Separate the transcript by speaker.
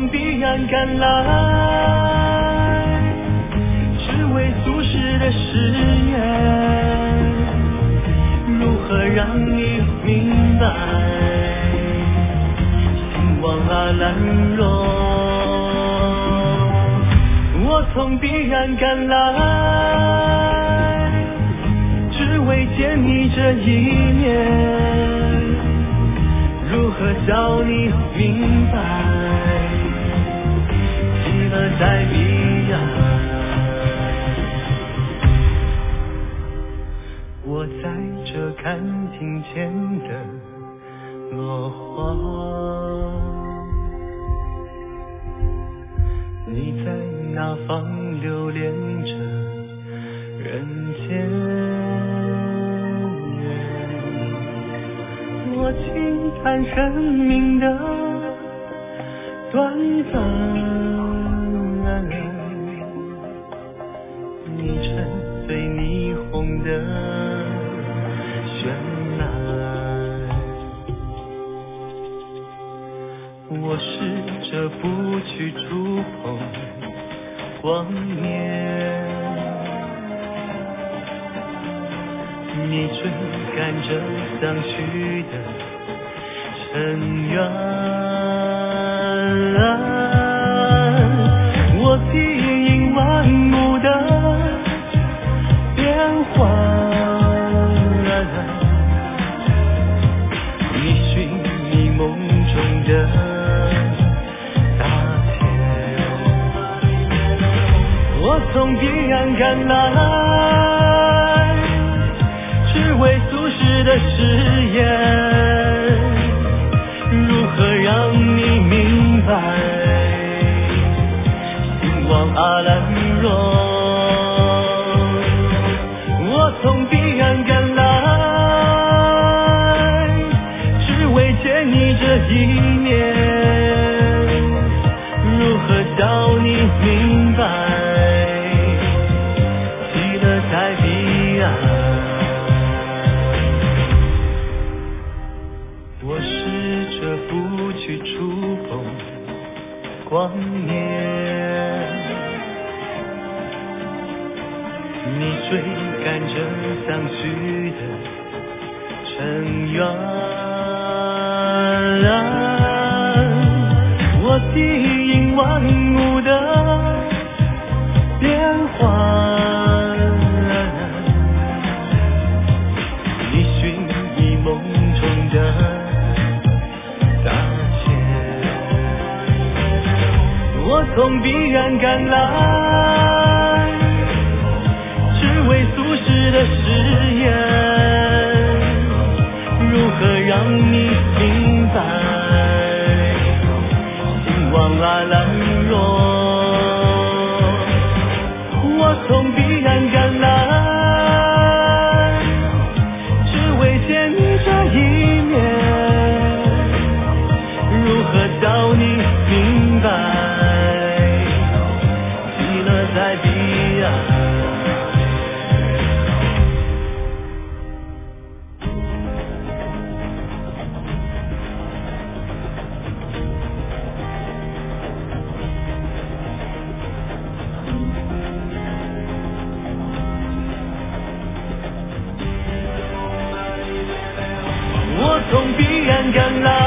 Speaker 1: 从彼岸赶来，只为俗世的誓言，如何让你明白？心往阿兰若，我从彼岸赶来，只为见你这一面，如何叫你明白？喜乐在彼岸，我在这看庭前的落花，你在那方留恋着人间。我轻叹生命的短暂，你沉醉霓虹的绚烂，我试着不去触碰光年，你追赶着相许的尘缘，我吸引万物的变幻，你寻觅梦中的大天，我从彼岸赶来，只为俗世的誓言，如何让你明白？心往阿兰若，我从彼岸赶来，只为见你这一面，如何叫你明白？喜乐在彼岸，我试着不去触碰光年，你追赶着相许的尘缘，我吸引万物的变幻，你寻觅梦中的大千，我从彼岸赶来，只为俗世的誓言，如何让你明白？心往阿兰若，我从彼岸赶来，只为见你这一面，如何叫你明白？喜乐在彼岸，我从彼岸赶来，